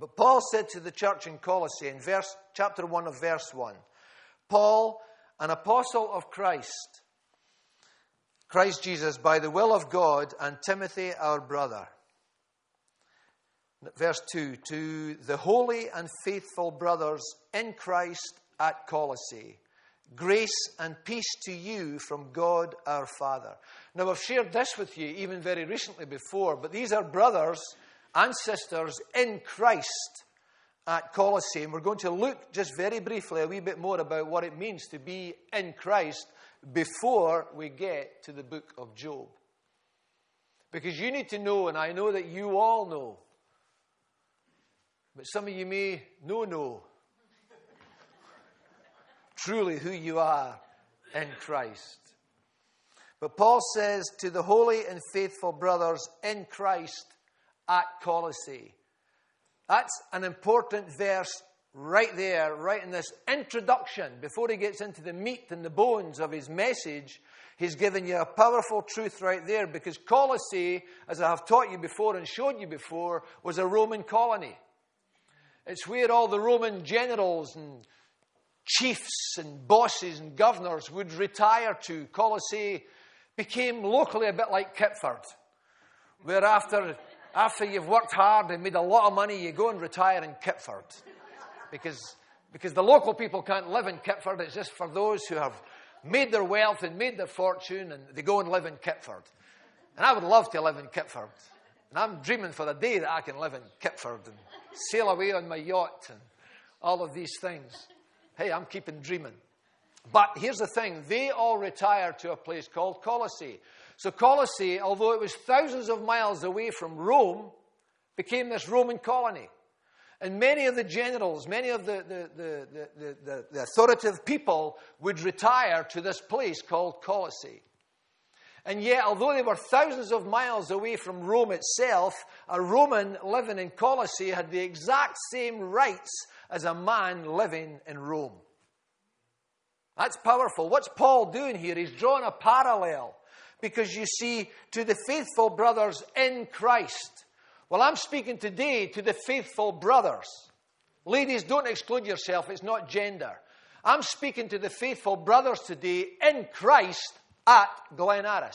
But Paul said to the church in Colossae in chapter 1 of verse 1, Paul, an apostle of Christ Jesus, by the will of God, and Timothy, our brother. Verse 2, to the holy and faithful brothers in Christ at Colossae, grace and peace to you from God our Father. Now, I've shared this with you even very recently before, but these are brothers and sisters in Christ at Colossae. And we're going to look just very briefly a wee bit more about what it means to be in Christ before we get to the book of Job. Because you need to know, and I know that you all know, but some of you may know truly who you are in Christ. But Paul says to the holy and faithful brothers in Christ at Colossae. That's an important verse right there, right in this introduction. Before he gets into the meat and the bones of his message, he's given you a powerful truth right there, because Colossae, as I have taught you before and showed you before, was a Roman colony. It's where all the Roman generals and chiefs and bosses and governors would retire to. Colossae became locally a bit like Kipford, where after you've worked hard and made a lot of money, you go and retire in Kipford. Because the local people can't live in Kipford. It's just for those who have made their wealth and made their fortune, and they go and live in Kipford. And I would love to live in Kipford. And I'm dreaming for the day that I can live in Kipford and sail away on my yacht and all of these things. Hey, I'm keeping dreaming. But here's the thing. They all retired to a place called Colossae. So Colossae, although it was thousands of miles away from Rome, became this Roman colony. And many of the generals, many of the authoritative people would retire to this place called Colossae. And yet, although they were thousands of miles away from Rome itself, a Roman living in Colossae had the exact same rights as a man living in Rome. That's powerful. What's Paul doing here? He's drawing a parallel. Because you see, to the faithful brothers in Christ. Well, I'm speaking today to the faithful brothers. Ladies, don't exclude yourself. It's not gender. I'm speaking to the faithful brothers today in Christ at Glen Aris.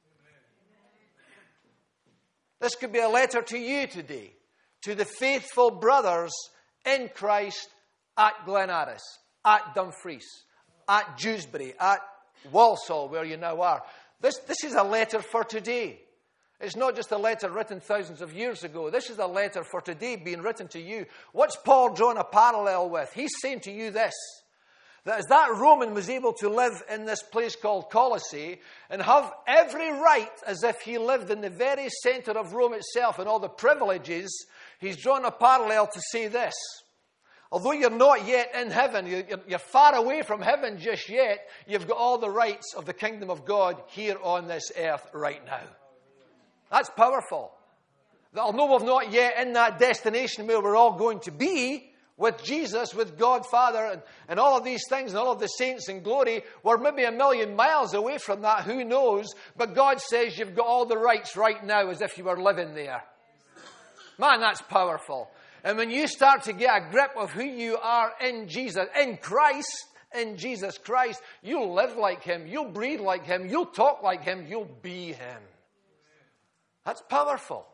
This could be a letter to you today, to the faithful brothers in Christ at Glen Aris, at Dumfries, at Dewsbury, at Walsall, where you now are. This is a letter for today. It's not just a letter written thousands of years ago. This is a letter for today being written to you. What's Paul drawing a parallel with? He's saying to you this, that as that Roman was able to live in this place called Colossae and have every right as if he lived in the very center of Rome itself and all the privileges, he's drawn a parallel to say this. Although you're not yet in heaven, you're far away from heaven just yet, you've got all the rights of the kingdom of God here on this earth right now. That's powerful. Although we're not yet in that destination where we're all going to be, with Jesus, with God Father, and all of these things, and all of the saints in glory, we're maybe 1,000,000 miles away from that, who knows? But God says you've got all the rights right now as if you were living there. Man, that's powerful. And when you start to get a grip of who you are in Jesus, in Christ, in Jesus Christ, you'll live like Him, you'll breathe like Him, you'll talk like Him, you'll be Him. That's powerful.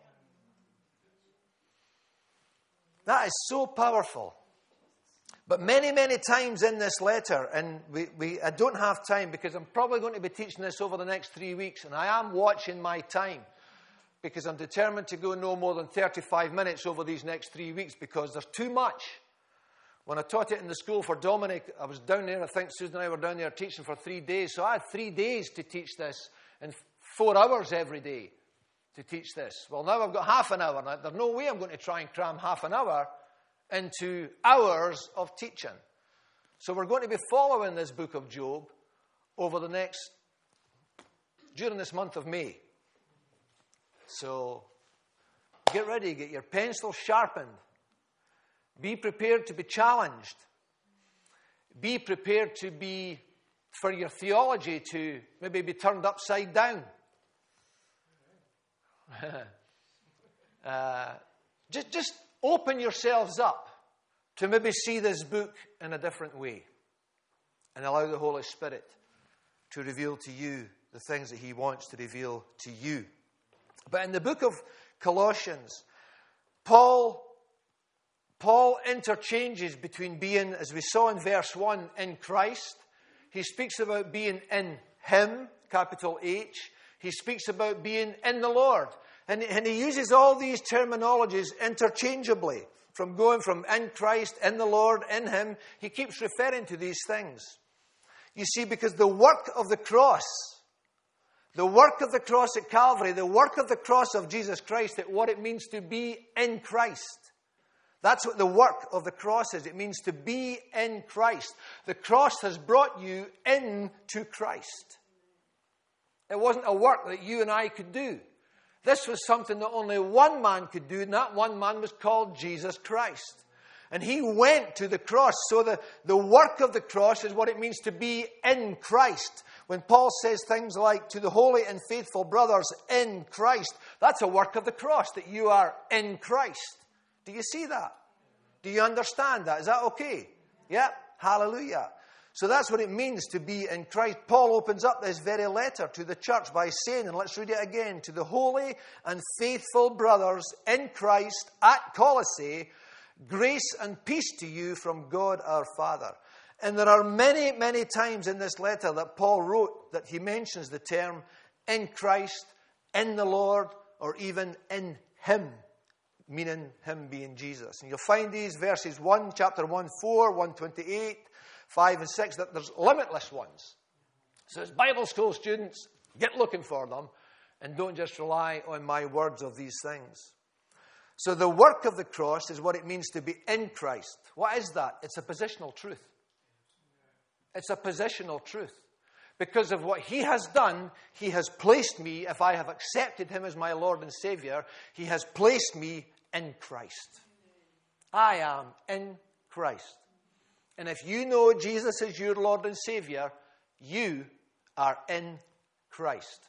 That is so powerful. But many, many times in this letter, and I don't have time because I'm probably going to be teaching this over the next 3 weeks, and I am watching my time because I'm determined to go no more than 35 minutes over these next 3 weeks because there's too much. When I taught it in the school for Dominic, I was down there, I think Susan and I were down there teaching for 3 days, so I had 3 days to teach this and 4 hours every day to teach this. Well, now I've got half an hour. Now, there's no way I'm going to try and cram half an hour into hours of teaching. So we're going to be following this book of Job during this month of May. So get ready, get your pencil sharpened. Be prepared to be challenged. Be prepared for your theology to maybe be turned upside down. open yourselves up to maybe see this book in a different way and allow the Holy Spirit to reveal to you the things that he wants to reveal to you. But in the book of Colossians, Paul interchanges between being, as we saw in verse 1, in Christ. He speaks about being in him, capital H. He speaks about being in the Lord. And he uses all these terminologies interchangeably. From going from in Christ, in the Lord, in him. He keeps referring to these things. You see, because the work of the cross at Calvary, the work of the cross of Jesus Christ, what it means to be in Christ. That's what the work of the cross is. It means to be in Christ. The cross has brought you into Christ. It wasn't a work that you and I could do. This was something that only one man could do, and that one man was called Jesus Christ. And he went to the cross. So the work of the cross is what it means to be in Christ. When Paul says things like, to the holy and faithful brothers in Christ, that's a work of the cross, that you are in Christ. Do you see that? Do you understand that? Is that okay? Yeah? Hallelujah. So that's what it means to be in Christ. Paul opens up this very letter to the church by saying, and let's read it again, to the holy and faithful brothers in Christ at Colossae, grace and peace to you from God our Father. And there are many, many times in this letter that Paul wrote that he mentions the term in Christ, in the Lord, or even in him, meaning him being Jesus. And you'll find these verses chapter 1, 4, 128, 5 and 6, that there's limitless ones. So as Bible school students, get looking for them and don't just rely on my words of these things. So the work of the cross is what it means to be in Christ. What is that? It's a positional truth. It's a positional truth. Because of what he has done, he has placed me, if I have accepted him as my Lord and Savior, he has placed me in Christ. I am in Christ. And if you know Jesus is your Lord and Savior, you are in Christ.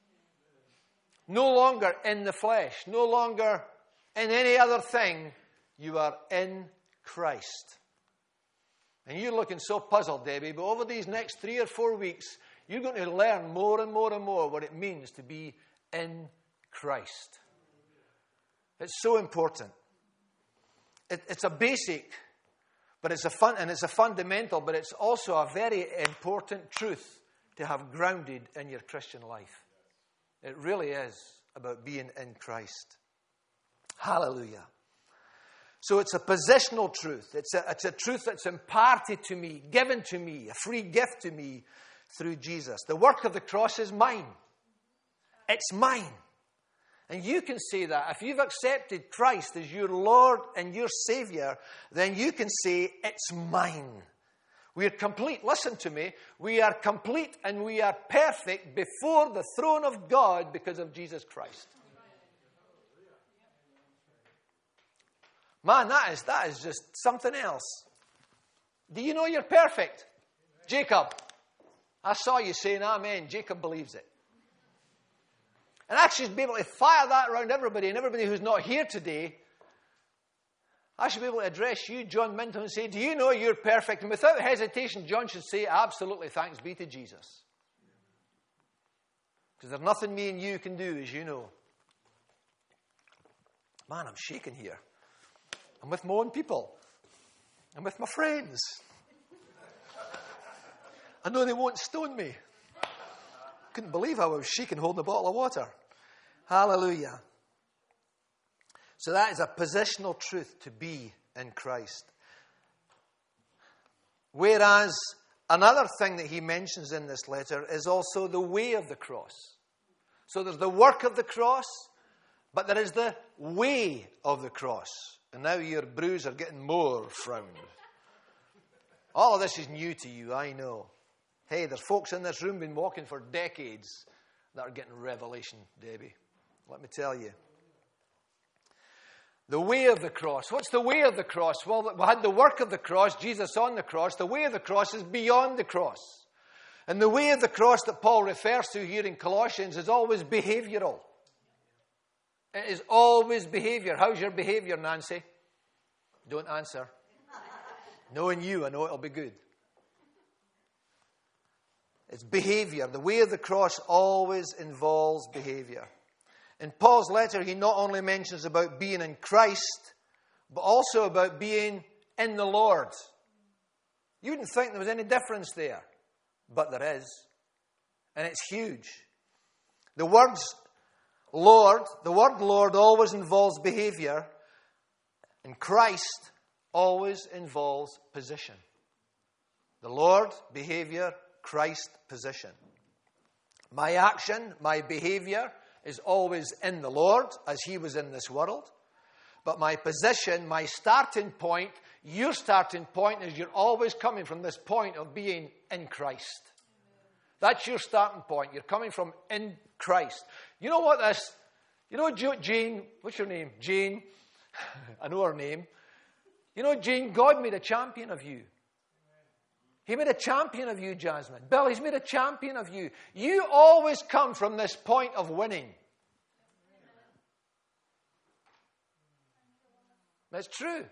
No longer in the flesh, no longer in any other thing, you are in Christ. And you're looking so puzzled, Debbie, but over these next 3 or 4 weeks, you're going to learn more and more and more what it means to be in Christ. It's so important. It's a basic, but it's a fundamental, but it's also a very important truth to have grounded in your Christian life. It really is about being in Christ. Hallelujah. So it's a positional truth. It's a truth that's imparted to me, given to me, a free gift to me through Jesus. The work of the cross is mine. It's mine. And you can say that. If you've accepted Christ as your Lord and your Savior, then you can say, it's mine. We are complete. Listen to me. We are complete and we are perfect before the throne of God because of Jesus Christ. Man, that is just something else. Do you know you're perfect? Jacob. I saw you saying amen. Jacob believes it. And I should be able to fire that around everybody, and everybody who's not here today, I should be able to address you, John Minton, and say, do you know you're perfect? And without hesitation, John should say, absolutely, thanks be to Jesus. Because there's nothing me and you can do, as you know. Man, I'm shaking here. I'm with my own people. I'm with my friends. I know they won't stone me. Couldn't believe how I was shaking holding a bottle of water. Hallelujah. So that is a positional truth to be in Christ. Whereas another thing that he mentions in this letter is also the way of the cross. So there's the work of the cross, but there is the way of the cross. And now your brows are getting more frowned. All of this is new to you, I know. Hey, there's folks in this room been walking for decades that are getting revelation, Debbie. Let me tell you. The way of the cross. What's the way of the cross? Well, we had the work of the cross, Jesus on the cross. The way of the cross is beyond the cross. And the way of the cross that Paul refers to here in Colossians is always behavioral. It is always behavior. How's your behavior, Nancy? Don't answer. Knowing you, I know it'll be good. It's behavior. The way of the cross always involves behavior. In Paul's letter, he not only mentions about being in Christ, but also about being in the Lord. You wouldn't think there was any difference there, but there is. And it's huge. The word Lord always involves behavior, and Christ always involves position. The Lord, behavior, Christ, position. My action, my behavior is always in the Lord, as he was in this world. But my position, my starting point, your starting point is you're always coming from this point of being in Christ. That's your starting point. You're coming from in Christ. You know what this... You know, Jane, what's your name? Jane. I know her name. You know, Jane, God made a champion of you. He made a champion of you, Jasmine. Bill, he's made a champion of you. You always come from this point of winning. That's true.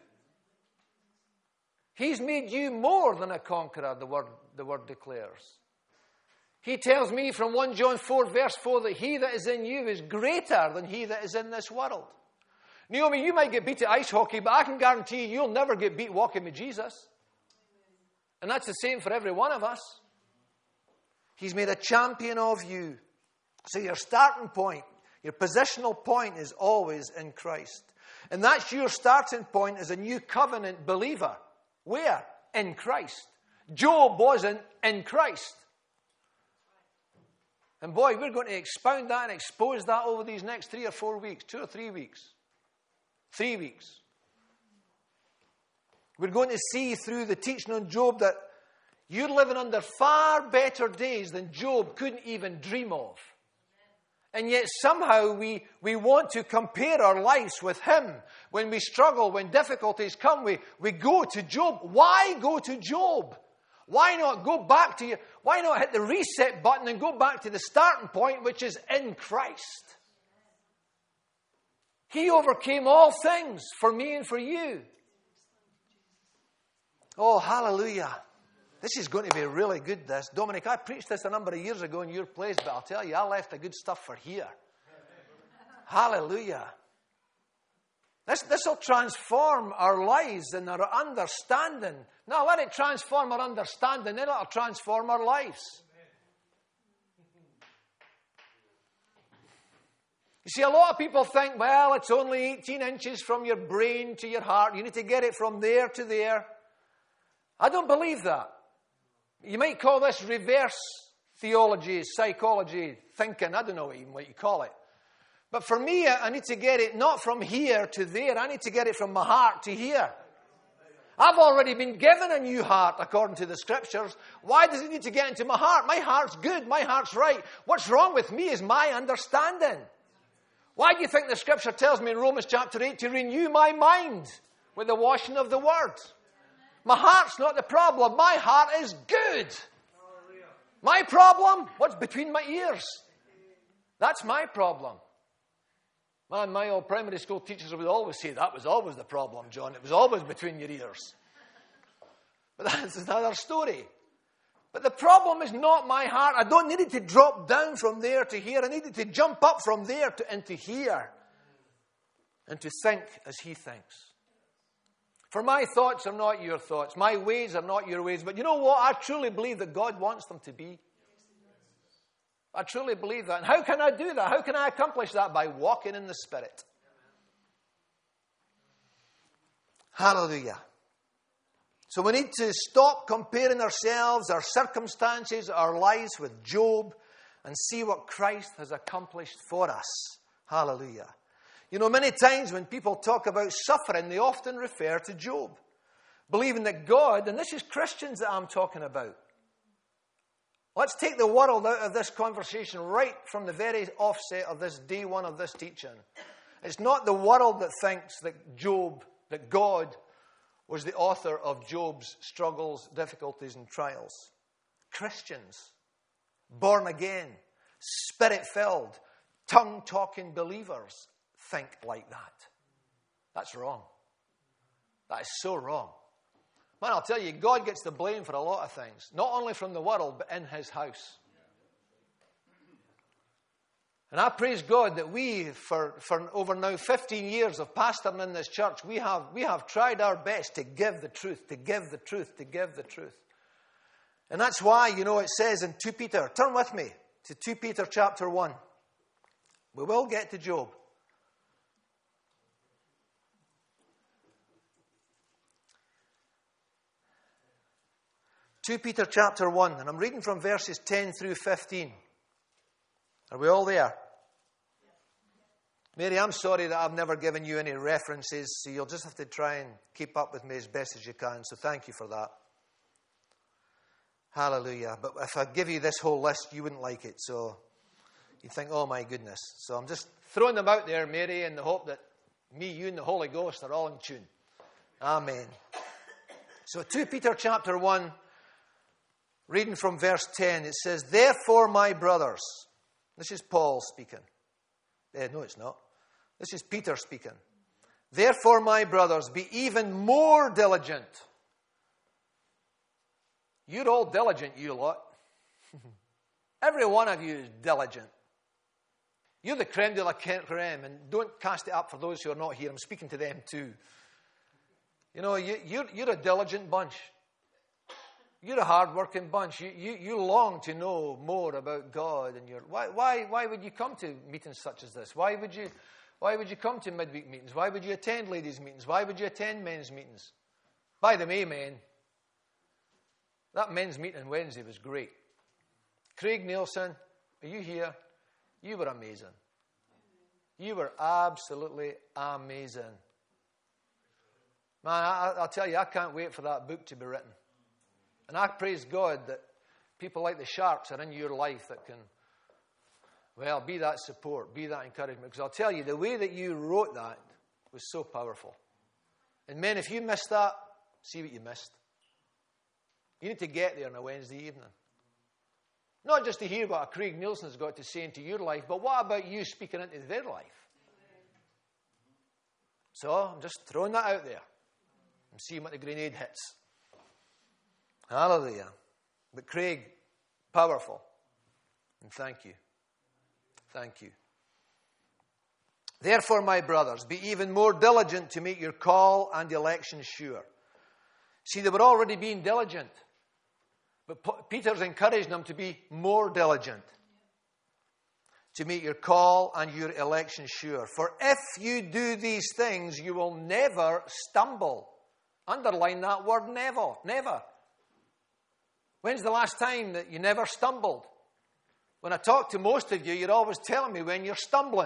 He's made you more than a conqueror, the word declares. He tells me from 1 John 4, verse 4, that he that is in you is greater than he that is in this world. Naomi, you might get beat at ice hockey, but I can guarantee you'll never get beat walking with Jesus. And that's the same for every one of us. He's made a champion of you. So your starting point, your positional point is always in Christ. And that's your starting point as a new covenant believer. Where? In Christ. Job wasn't in Christ. And boy, we're going to expound that and expose that over these next 3 or 4 weeks. 2 or 3 weeks. 3 weeks. We're going to see through the teaching on Job that you're living under far better days than Job couldn't even dream of. And yet somehow we want to compare our lives with him. When we struggle, when difficulties come, we go to Job. Why go to Job? Why not go back to why not hit the reset button and go back to the starting point, which is in Christ? He overcame all things for me and for you. Oh, hallelujah. This is going to be really good, this. Dominic, I preached this a number of years ago in your place, but I'll tell you, I left the good stuff for here. Hallelujah. This will transform our lives and our understanding. Now, let it transform our understanding, then it'll transform our lives. You see, a lot of people think, well, it's only 18 inches from your brain to your heart. You need to get it from there to there. I don't believe that. You might call this reverse theology, psychology, thinking. I don't know even what you call it. But for me, I need to get it not from here to there. I need to get it from my heart to here. I've already been given a new heart, according to the Scriptures. Why does it need to get into my heart? My heart's good. My heart's right. What's wrong with me is my understanding. Why do you think the Scripture tells me in Romans chapter 8 to renew my mind with the washing of the Word? My heart's not the problem. My heart is good. My problem? What's between my ears? That's my problem. Man, my old primary school teachers would always say, that was always the problem, John. It was always between your ears. But that's another story. But the problem is not my heart. I don't need it to drop down from there to here. I need it to jump up from there into here. And to think as he thinks. For my thoughts are not your thoughts. My ways are not your ways. But you know what? I truly believe that God wants them to be. I truly believe that. And how can I do that? How can I accomplish that? By walking in the Spirit. Hallelujah. So we need to stop comparing ourselves, our circumstances, our lives with Job and see what Christ has accomplished for us. Hallelujah. You know, many times when people talk about suffering, they often refer to Job, believing that God, and this is Christians that I'm talking about. Let's take the world out of this conversation right from the very offset of this day one of this teaching. It's not the world that thinks that God was the author of Job's struggles, difficulties, and trials. Christians, born again, Spirit-filled, tongue-talking believers think like that. That's wrong. That is so wrong. Man, I'll tell you, God gets the blame for a lot of things. Not only from the world, but in his house. And I praise God that we, for over now 15 years of pastoring in this church, we have tried our best to give the truth, to give the truth, to give the truth. And that's why, it says in 2 Peter, turn with me to 2 Peter chapter 1. We will get to Job. 2 Peter chapter 1, and I'm reading from verses 10 through 15. Are we all there? Mary, I'm sorry that I've never given you any references, so you'll just have to try and keep up with me as best as you can, so thank you for that. Hallelujah. But if I give you this whole list, you wouldn't like it, so you think, oh my goodness. So I'm just throwing them out there, Mary, in the hope that me, you, and the Holy Ghost are all in tune. Amen. So 2 Peter chapter 1, reading from verse 10, it says, therefore, my brothers, this is Paul speaking. No, it's not. This is Peter speaking. Therefore, my brothers, be even more diligent. You're all diligent, you lot. Every one of you is diligent. You're the creme de la creme, and don't cast it up for those who are not here. I'm speaking to them too. You're a diligent bunch. You're a hard-working bunch. You long to know more about God. And why would you come to meetings such as this? Why would you come to midweek meetings? Why would you attend ladies' meetings? Why would you attend men's meetings? By the way, men, that men's meeting Wednesday was great. Craig Nielsen, are you here? You were amazing. You were absolutely amazing. Man, I'll tell you, I can't wait for that book to be written. And I praise God that people like the Sharps are in your life that can, be that support, be that encouragement. Because I'll tell you, the way that you wrote that was so powerful. And men, if you missed that, see what you missed. You need to get there on a Wednesday evening. Not just to hear what Craig Nielsen's got to say into your life, but what about you speaking into their life? So I'm just throwing that out there and seeing what the grenade hits. Hallelujah. But Craig, powerful. And thank you. Thank you. Therefore, my brothers, be even more diligent to make your call and election sure. See, they were already being diligent. But Peter's encouraging them to be more diligent. To make your call and your election sure. For if you do these things, you will never stumble. Underline that word, never. Never. When's the last time that you never stumbled? When I talk to most of you, you're always telling me when you're stumbling.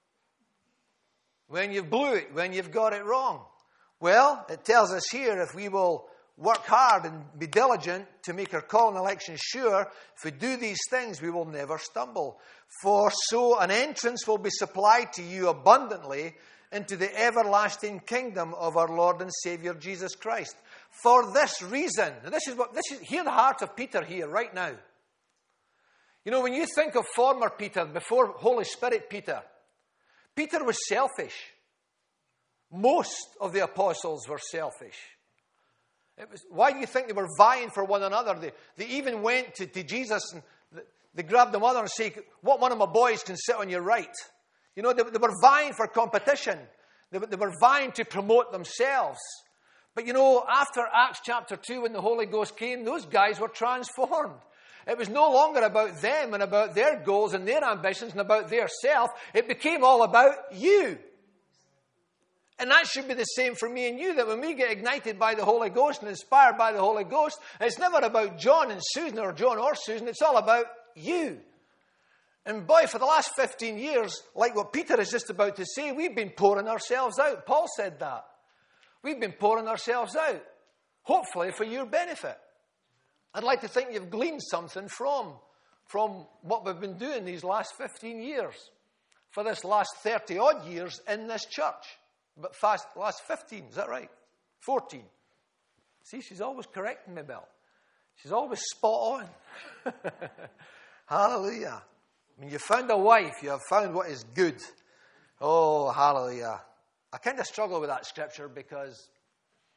When you've blew it, when you've got it wrong. Well, it tells us here, if we will work hard and be diligent to make our call and election sure, if we do these things, we will never stumble. For so an entrance will be supplied to you abundantly into the everlasting kingdom of our Lord and Savior Jesus Christ. For this reason, and hear the heart of Peter here right now. When you think of former Peter, before Holy Spirit Peter, Peter was selfish. Most of the apostles were selfish. Why do you think they were vying for one another? They even went to Jesus and they grabbed the mother and said, what one of my boys can sit on your right? They were vying for competition. They were vying to promote themselves. But after Acts chapter 2, when the Holy Ghost came, those guys were transformed. It was no longer about them and about their goals and their ambitions and about their self. It became all about you. And that should be the same for me and you, that when we get ignited by the Holy Ghost and inspired by the Holy Ghost, it's never about John and Susan or John or Susan. It's all about you. And boy, for the last 15 years, like what Peter is just about to say, we've been pouring ourselves out. Paul said that. We've been pouring ourselves out, hopefully for your benefit. I'd like to think you've gleaned something from what we've been doing these last 15 years, for this last 30-odd years in this church. But last 15, is that right? 14. See, she's always correcting me, Bill. She's always spot on. Hallelujah. When you found a wife, you have found what is good. Oh, hallelujah. I kind of struggle with that scripture because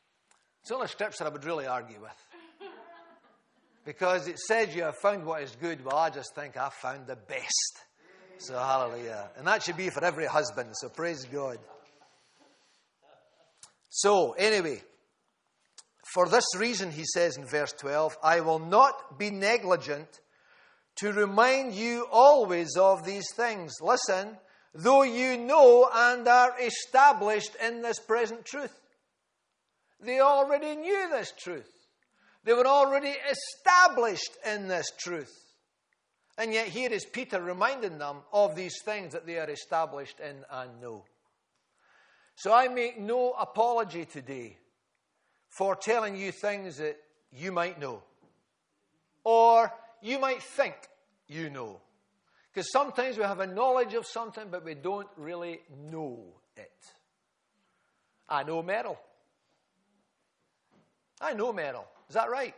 It's the only scripture I would really argue with. Because it says you have found what is good. Well, I just think I found the best. So hallelujah. And that should be for every husband. So praise God. So anyway, for this reason, he says in verse 12, I will not be negligent to remind you always of these things. Listen, though you know and are established in this present truth. They already knew this truth. They were already established in this truth. And yet here is Peter reminding them of these things that they are established in and know. So I make no apology today for telling you things that you might know. Or you might think you know. Because sometimes we have a knowledge of something, but we don't really know it. I know Merrill. I know Merrill. Is that right?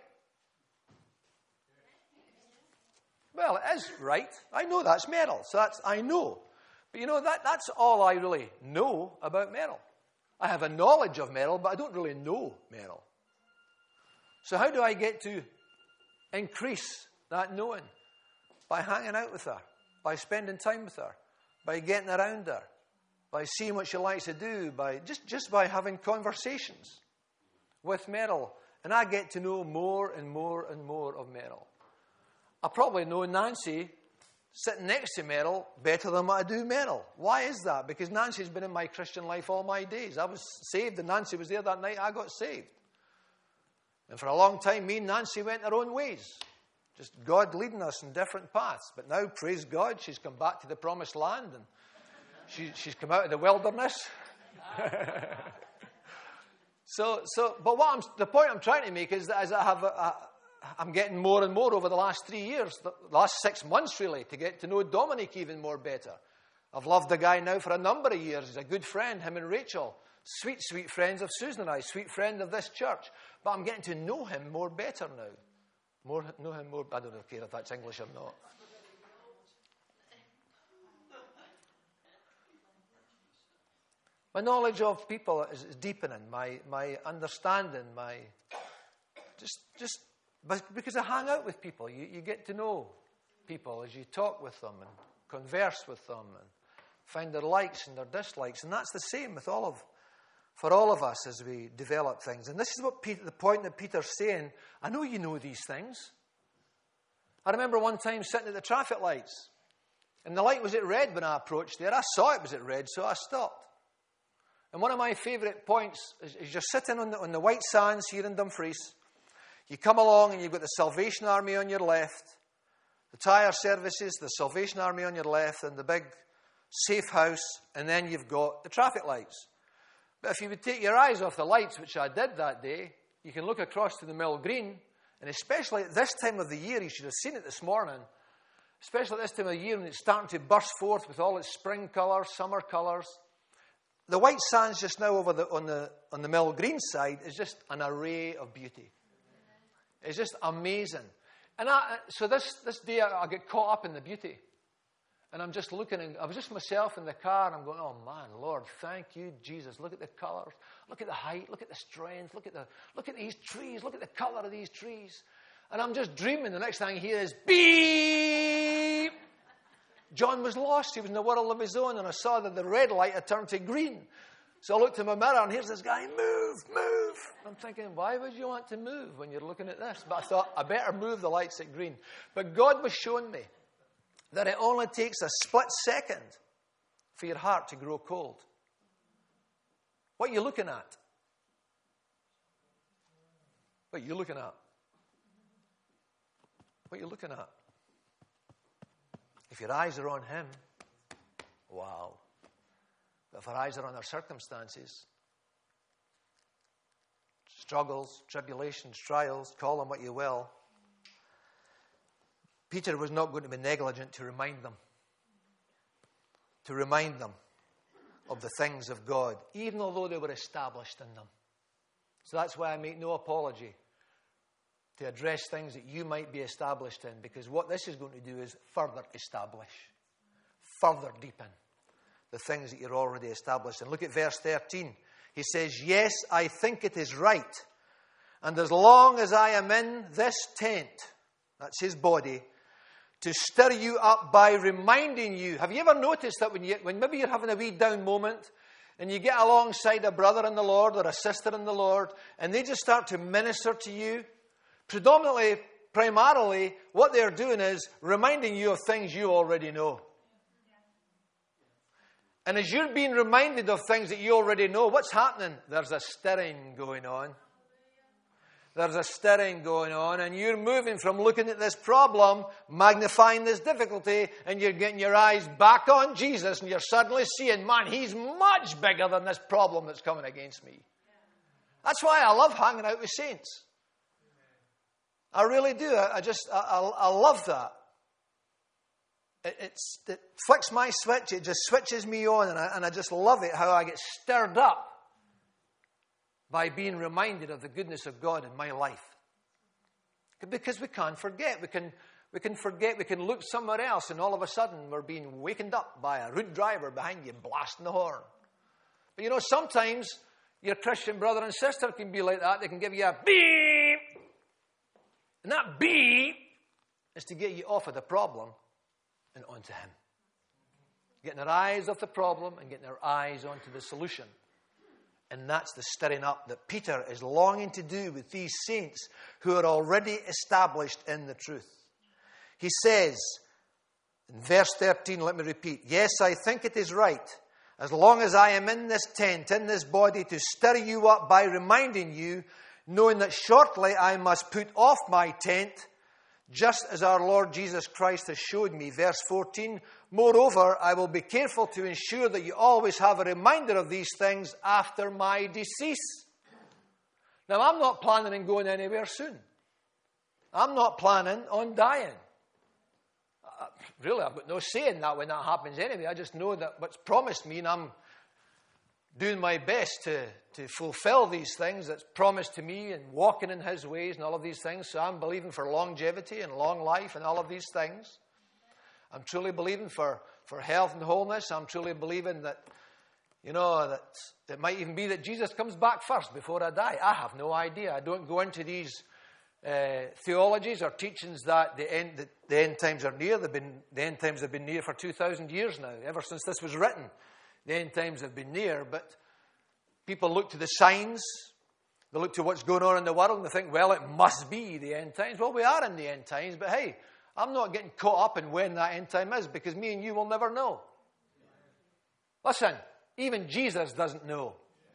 Well, it is right. I know that's Merrill. So I know. But you know, that's all I really know about Merrill. I have a knowledge of Merrill, but I don't really know Merrill. So how do I get to increase that knowing? By hanging out with her. By spending time with her. By getting around her. By seeing what she likes to do. By just by having conversations with Merrill. And I get to know more and more and more of Merrill. I probably know Nancy sitting next to Merrill better than what I do Merrill. Why is that? Because Nancy's been in my Christian life all my days. I was saved and Nancy was there that night I got saved. And for a long time, me and Nancy went our own ways. Just God leading us in different paths. But now, praise God, she's come back to the promised land and she's come out of the wilderness. But the point I'm trying to make is that as I'm getting more and more over the last 3 years, the last 6 months really, to get to know Dominic even more better. I've loved the guy now for a number of years. He's a good friend, him and Rachel. Sweet, sweet friends of Susan and I, sweet friend of this church. But I'm getting to know him more better now. Know him more. I don't care if that's English or not. My knowledge of people is deepening. My understanding, just because I hang out with people, you get to know people as you talk with them and converse with them and find their likes and their dislikes, and that's the same for all of us as we develop things. And this is what the point that Peter's saying. I know you know these things. I remember one time sitting at the traffic lights, and the light was at red when I approached there. I saw it was at red, so I stopped. And one of my favourite points is you're sitting on the white sands here in Dumfries. You come along and you've got the Salvation Army on your left, the tyre services, the Salvation Army on your left, and the big safe house, and then you've got the traffic lights. But if you would take your eyes off the lights, which I did that day, you can look across to the Mill Green, and especially at this time of the year, you should have seen it this morning, especially at this time of the year when it's starting to burst forth with all its spring colours, summer colours. The white sands just now over on the Mill Green side is just an array of beauty. It's just amazing. And so this day I get caught up in the beauty. And I'm just looking, and I was just myself in the car, and I'm going, oh man, Lord, thank you, Jesus. Look at the colours. Look at the height. Look at the strength. Look at these trees. Look at the colour of these trees. And I'm just dreaming. The next thing I hear is beep. John was lost. He was in a world of his own, and I saw that the red light had turned to green. So I looked in my mirror, and here's this guy, move. I'm thinking, why would you want to move when you're looking at this? But I thought, I better move the lights at green. But God was showing me that it only takes a split second for your heart to grow cold. What are you looking at? What are you looking at? What are you looking at? If your eyes are on Him, wow. But if our eyes are on our circumstances, struggles, tribulations, trials, call them what you will, Peter was not going to be negligent to remind them of the things of God, even although they were established in them. So that's why I make no apology to address things that you might be established in, because what this is going to do is further establish, further deepen the things that you're already established in. Look at verse 13. He says, yes, I think it is right And as long as I am in this tent, that's his body, to stir you up by reminding you. Have you ever noticed that when maybe you're having a wee down moment and you get alongside a brother in the Lord or a sister in the Lord and they just start to minister to you? Primarily, what they're doing is reminding you of things you already know. And as you're being reminded of things that you already know, what's happening? There's a stirring going on. There's a stirring going on, and you're moving from looking at this problem, magnifying this difficulty, and you're getting your eyes back on Jesus, and you're suddenly seeing, man, he's much bigger than this problem that's coming against me. That's why I love hanging out with saints. I really do. I love that. It flicks my switch. It just switches me on, and I just love it, how I get stirred up by being reminded of the goodness of God in my life. Because we can't forget. We can forget. We can look somewhere else, and all of a sudden we're being wakened up by a rude driver behind you blasting the horn. But you know, sometimes your Christian brother and sister can be like that. They can give you a beep. And that beep is to get you off of the problem and onto him. Getting their eyes off the problem and getting their eyes onto the solution. And that's the stirring up that Peter is longing to do with these saints who are already established in the truth. He says, in verse 13, let me repeat, yes, I think it is right, as long as I am in this tent, in this body, to stir you up by reminding you, knowing that shortly I must put off my tent, just as our Lord Jesus Christ has showed me. Verse 14, moreover, I will be careful to ensure that you always have a reminder of these things after my decease. Now, I'm not planning on going anywhere soon. I'm not planning on dying. Really, I've got no say in that when that happens anyway. I just know that what's promised me, and I'm doing my best to fulfill these things that's promised to me, and walking in his ways and all of these things. So I'm believing for longevity and long life and all of these things. I'm truly believing for health and wholeness. I'm truly believing that, you know, that it might even be that Jesus comes back first before I die. I have no idea. I don't go into these theologies or teachings that the end times are near. The end times have been near for 2,000 years now. Ever since this was written, the end times have been near. But people look to the signs. They look to what's going on in the world and they think, well, it must be the end times. Well, we are in the end times, but hey, I'm not getting caught up in when that end time is, because me and you will never know. Listen, even Jesus doesn't know.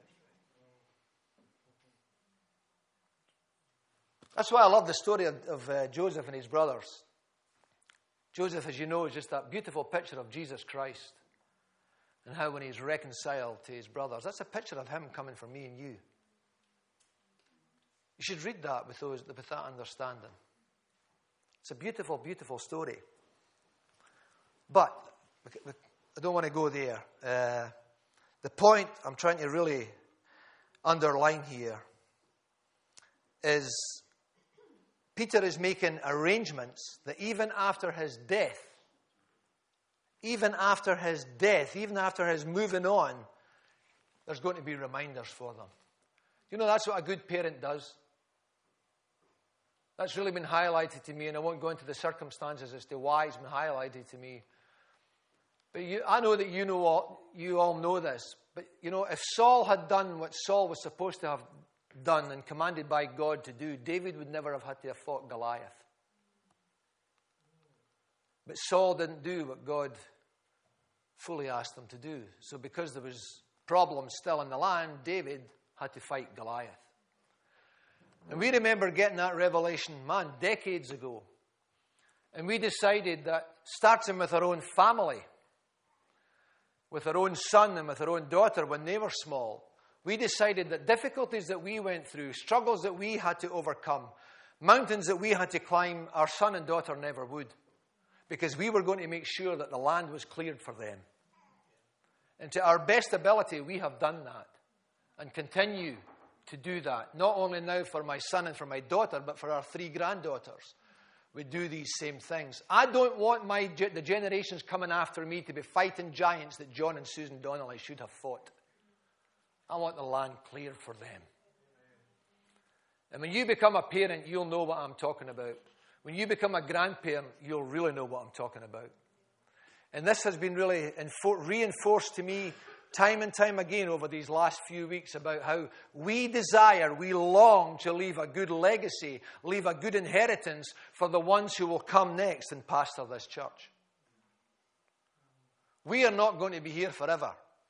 That's why I love the story of Joseph and his brothers. Joseph, as you know, is just that beautiful picture of Jesus Christ, and how when he's reconciled to his brothers, that's a picture of him coming for me and you. You should read that with that understanding. It's a beautiful, beautiful story. But I don't want to go there. The point I'm trying to really underline here is Peter is making arrangements that even after his death, even after his moving on, there's going to be reminders for them. You know, that's what a good parent does. That's really been highlighted to me, and I won't go into the circumstances as to why it's been highlighted to me. But I know that you all know this. But, you know, if Saul had done what Saul was supposed to have done and commanded by God to do, David would never have had to have fought Goliath. But Saul didn't do what God fully asked him to do. So because there was problems still in the land, David had to fight Goliath. And we remember getting that revelation, decades ago. And we decided that, starting with our own family, with our own son and with our own daughter when they were small, we decided that difficulties that we went through, struggles that we had to overcome, mountains that we had to climb, our son and daughter never would. Because we were going to make sure that the land was cleared for them. And to our best ability, we have done that. And continue to do that. Not only now for my son and for my daughter, but for our 3 granddaughters. We do these same things. I don't want the generations coming after me to be fighting giants that John and Susan Donnelly should have fought. I want the land cleared for them. And when you become a parent, you'll know what I'm talking about. When you become a grandparent, you'll really know what I'm talking about. And this has been really reinforced to me time and time again over these last few weeks about how we long to leave a good legacy, leave a good inheritance for the ones who will come next and pastor this church. We are not going to be here forever.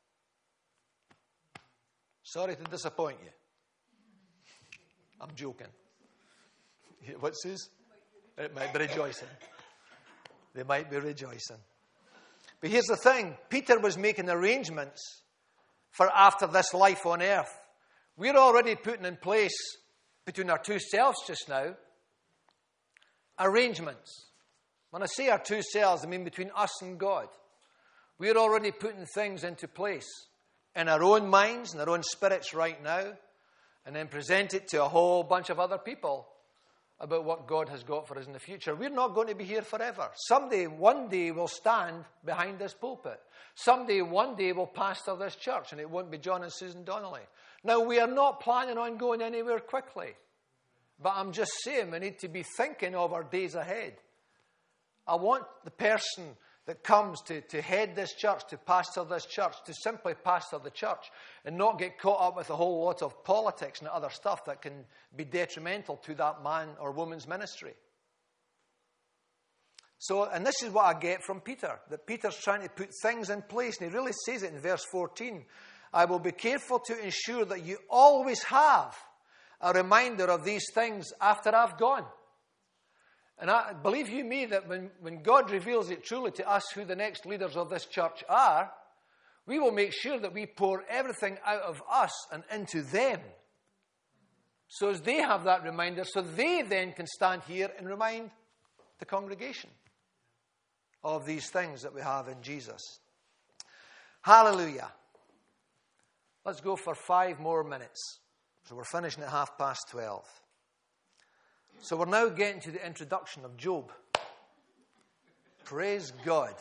Sorry to disappoint you. I'm joking. What's this? It might be rejoicing. They might be rejoicing. But here's the thing. Peter was making arrangements for after this life on earth. We're already putting in place, between our two selves just now, arrangements. When I say our two selves, I mean between us and God. We're already putting things into place in our own minds and our own spirits right now, and then present it to a whole bunch of other people about what God has got for us in the future. We're not going to be here forever. Someday, one day, we'll stand behind this pulpit. Someday, one day, we'll pastor this church, and it won't be John and Susan Donnelly. Now, we are not planning on going anywhere quickly, but I'm just saying we need to be thinking of our days ahead. I want the person that comes to head this church, to pastor this church, to simply pastor the church and not get caught up with a whole lot of politics and other stuff that can be detrimental to that man or woman's ministry. So, and this is what I get from Peter, that Peter's trying to put things in place, and he really says it in verse 14. I will be careful to ensure that you always have a reminder of these things after I've gone. And I believe you me that when God reveals it truly to us who the next leaders of this church are, we will make sure that we pour everything out of us and into them. So as they have that reminder, so they then can stand here and remind the congregation of these things that we have in Jesus. Hallelujah. Let's go for 5 more minutes. So we're finishing at 12:30. So we're now getting to the introduction of Job. Praise God.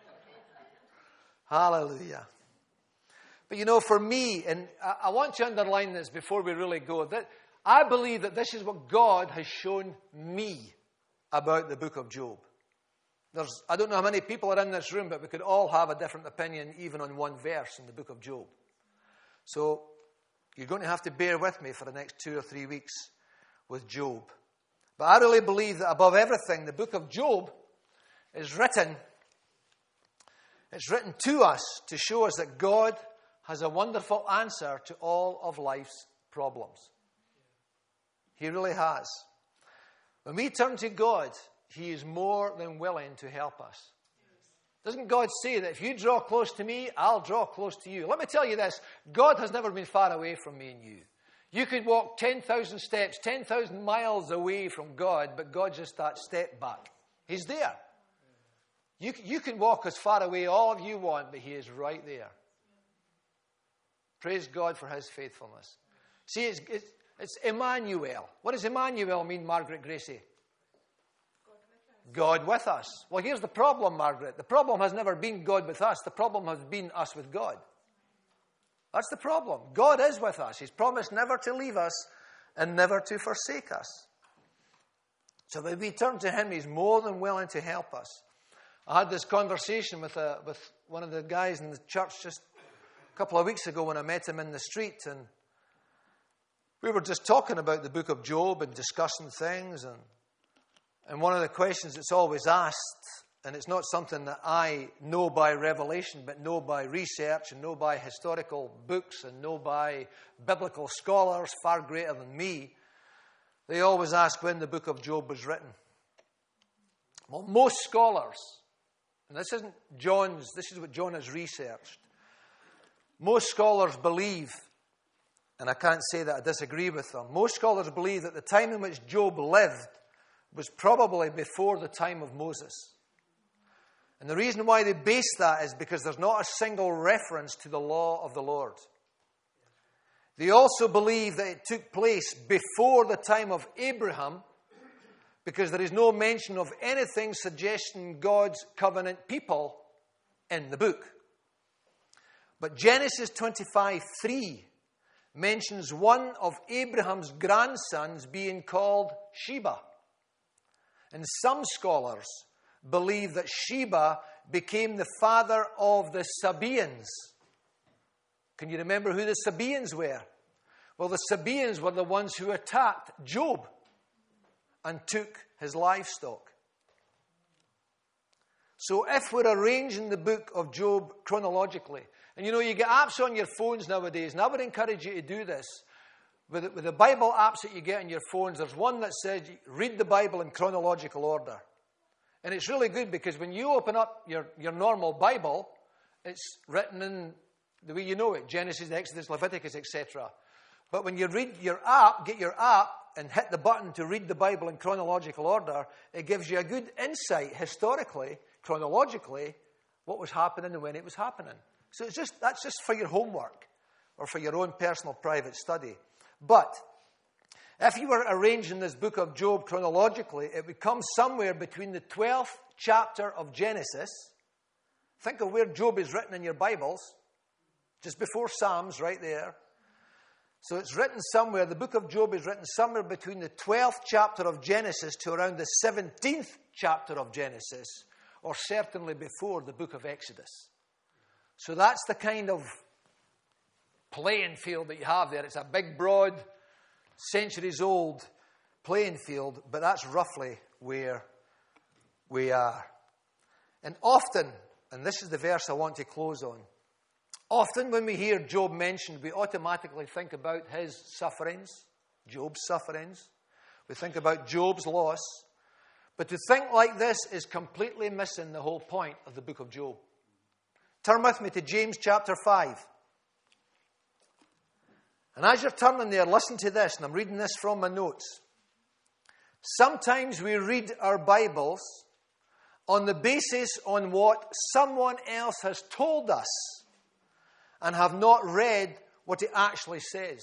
Hallelujah. But you know, for me, and I want to underline this before we really go, that I believe that this is what God has shown me about the book of Job. I don't know how many people are in this room, but we could all have a different opinion even on one verse in the book of Job. So you're going to have to bear with me for the next 2 or 3 weeks with Job. But I really believe that above everything, the book of Job is written. It's written to us to show us that God has a wonderful answer to all of life's problems. He really has. When we turn to God, He is more than willing to help us. Doesn't God say that if you draw close to me, I'll draw close to you? Let me tell you this. God has never been far away from me and you. You could walk 10,000 steps, 10,000 miles away from God, but God's just that step back. He's there. You can walk as far away all of you want, but He is right there. Praise God for His faithfulness. See, it's Emmanuel. What does Emmanuel mean, Margaret Gracie? God with us. Well, here's the problem, Margaret. The problem has never been God with us. The problem has been us with God. That's the problem. God is with us. He's promised never to leave us and never to forsake us. So when we turn to Him, He's more than willing to help us. I had this conversation with one of the guys in the church just a couple of weeks ago when I met him in the street, and we were just talking about the book of Job and discussing things, and one of the questions that's always asked, and it's not something that I know by revelation, but know by research and know by historical books and know by biblical scholars far greater than me, they always ask when the book of Job was written. Well, most scholars, and this isn't John's, this is what John has researched. Most scholars believe, and I can't say that I disagree with them, most scholars believe that the time in which Job lived was probably before the time of Moses. And the reason why they base that is because there's not a single reference to the law of the Lord. They also believe that it took place before the time of Abraham, because there is no mention of anything suggesting God's covenant people in the book. But Genesis 25:3 mentions one of Abraham's grandsons being called Sheba. And some scholars believe that Sheba became the father of the Sabaeans. Can you remember who the Sabaeans were? Well, the Sabaeans were the ones who attacked Job and took his livestock. So if we're arranging the book of Job chronologically, and you get apps on your phones nowadays, and I would encourage you to do this. With the Bible apps that you get on your phones, there's one that says read the Bible in chronological order. And it's really good because when you open up your normal Bible, it's written in the way you know it, Genesis, Exodus, Leviticus, etc. But when you read your app, get your app and hit the button to read the Bible in chronological order, it gives you a good insight historically, chronologically, what was happening and when it was happening. So that's just for your homework or for your own personal private study. But if you were arranging this book of Job chronologically, it would come somewhere between the 12th chapter of Genesis. Think of where Job is written in your Bibles. Just before Psalms, right there. So it's written somewhere, the book of Job is written somewhere between the 12th chapter of Genesis to around the 17th chapter of Genesis, or certainly before the book of Exodus. So that's the kind of playing field that you have there. It's a big, broad, centuries-old playing field, but that's roughly where we are. And often, and this is the verse I want to close on, often when we hear Job mentioned, we automatically think about his sufferings, Job's sufferings. We think about Job's loss. But to think like this is completely missing the whole point of the book of Job. Turn with me to James chapter 5. And as you're turning there, listen to this, and I'm reading this from my notes. Sometimes we read our Bibles on the basis on what someone else has told us and have not read what it actually says.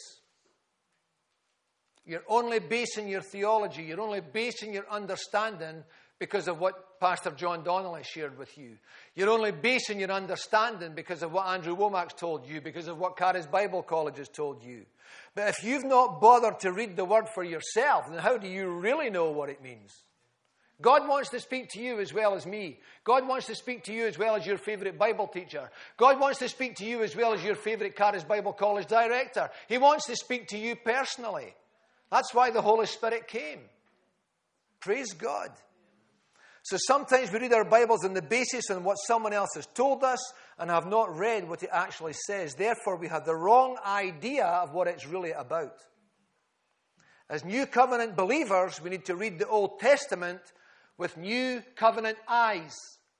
You're only basing your theology, you're only basing your understanding because of what Pastor John Donnelly shared with you. You're only basing your understanding because of what Andrew Womack's told you, because of what Caris Bible College has told you. But if you've not bothered to read the Word for yourself, then how do you really know what it means? God wants to speak to you as well as me. God wants to speak to you as well as your favorite Bible teacher. God wants to speak to you as well as your favorite Caris Bible College director. He wants to speak to you personally. That's why the Holy Spirit came. Praise God. So sometimes we read our Bibles on the basis on what someone else has told us and have not read what it actually says. Therefore, we have the wrong idea of what it's really about. As New Covenant believers, we need to read the Old Testament with New Covenant eyes.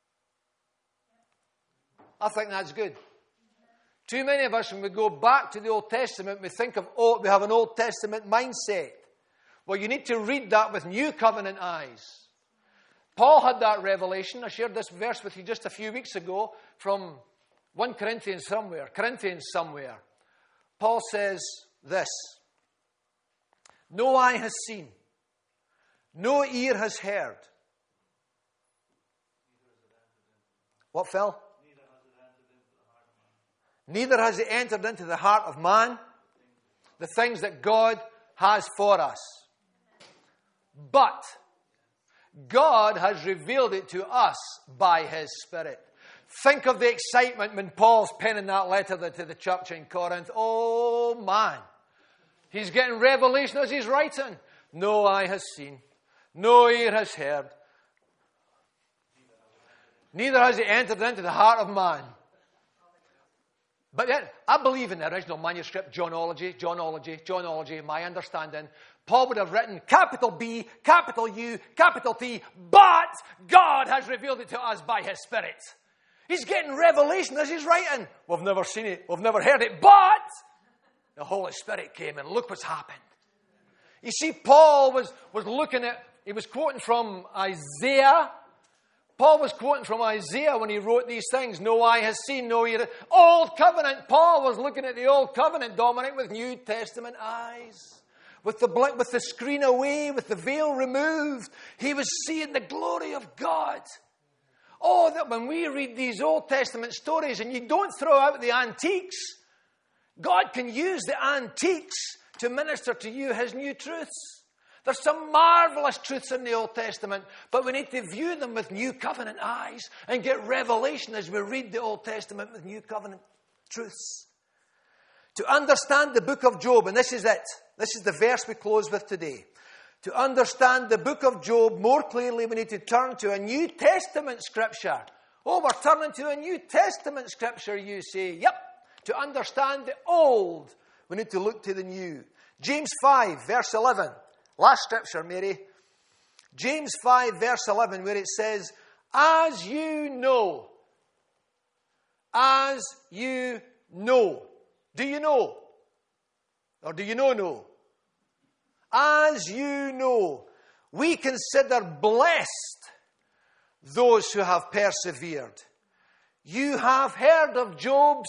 I think that's good. Too many of us, when we go back to the Old Testament, we have an Old Testament mindset. Well, you need to read that with New Covenant eyes. Paul had that revelation. I shared this verse with you just a few weeks ago from 1 Corinthians somewhere. Paul says this: no eye has seen, no ear has heard. What, Phil? Neither has it entered into the heart of man the things that God has for us. But God has revealed it to us by His Spirit. Think of the excitement when Paul's penning that letter to the church in Corinth. Oh, man. He's getting revelation as he's writing. No eye has seen, no ear has heard. Neither has it entered into the heart of man. But then, I believe in the original manuscript, Johnology, my understanding. Paul would have written capital B, capital U, capital T, but God has revealed it to us by His Spirit. He's getting revelation as he's writing. We've never seen it, we've never heard it, but the Holy Spirit came and look what's happened. You see, Paul was looking at, he was quoting from Isaiah. Paul was quoting from Isaiah when he wrote these things. No eye has seen, no ear. Old Covenant. Paul was looking at the Old Covenant, Dominic, with New Testament eyes. With the screen away, with the veil removed. He was seeing the glory of God. Oh, that when we read these Old Testament stories and you don't throw out the antiques, God can use the antiques to minister to you his new truths. There's some marvelous truths in the Old Testament, but we need to view them with new covenant eyes and get revelation as we read the Old Testament with new covenant truths. To understand the book of Job, and this is it. This is the verse we close with today. To understand the book of Job more clearly, we need to turn to a New Testament scripture. Oh, we're turning to a New Testament scripture, you say. Yep. To understand the old, we need to look to the new. James 5, verse 11. Last scripture, Mary. James 5, verse 11, where it says, as you know. As you know. Do you know? Or do you know? As you know, we consider blessed those who have persevered. You have heard of Job's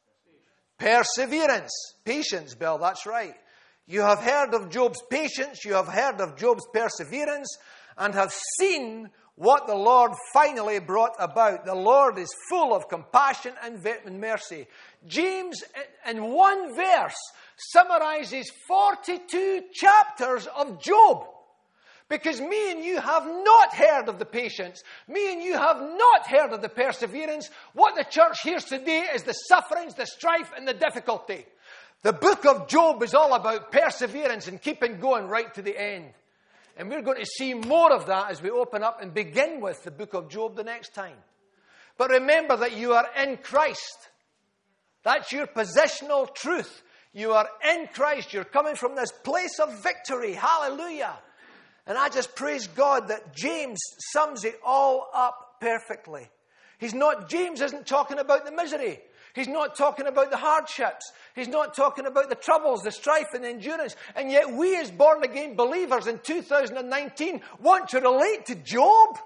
perseverance. Patience, Bill, that's right. You have heard of Job's patience, you have heard of Job's perseverance, and have seen what the Lord finally brought about. The Lord is full of compassion and mercy. James, in one verse, summarizes 42 chapters of Job. Because me and you have not heard of the patience. Me and you have not heard of the perseverance. What the church hears today is the sufferings, the strife, and the difficulty. The book of Job is all about perseverance and keeping going right to the end. And we're going to see more of that as we open up and begin with the book of Job the next time. But remember that you are in Christ. That's your positional truth. You are in Christ. You're coming from this place of victory. Hallelujah. And I just praise God that James sums it all up perfectly. James isn't talking about the misery. He's not talking about the hardships. He's not talking about the troubles, the strife, and the endurance. And yet we as born-again believers in 2019 want to relate to Job.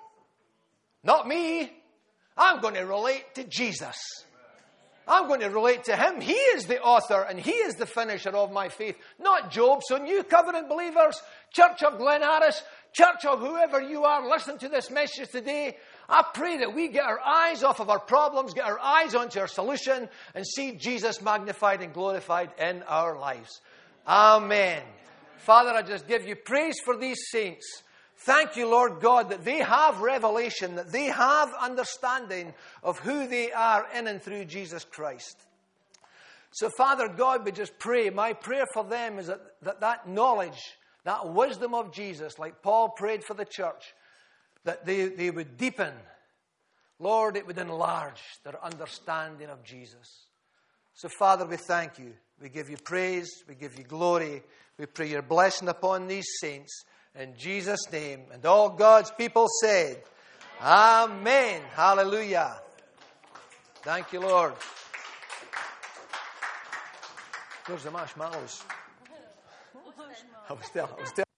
Not me. I'm going to relate to Jesus. I'm going to relate to him. He is the author and he is the finisher of my faith, not Job. So New Covenant believers, Church of Glen Aris, Church of whoever you are listening to this message today, I pray that we get our eyes off of our problems, get our eyes onto our solution, and see Jesus magnified and glorified in our lives. Amen. Father, I just give you praise for these saints. Thank you, Lord God, that they have revelation, that they have understanding of who they are in and through Jesus Christ. So, Father God, we just pray. My prayer for them is that knowledge, that wisdom of Jesus, like Paul prayed for the church, that they would deepen. Lord, it would enlarge their understanding of Jesus. So, Father, we thank you. We give you praise. We give you glory. We pray your blessing upon these saints. In Jesus' name. And all God's people said, Amen. Hallelujah. Thank you, Lord. Where's the marshmallows? I was still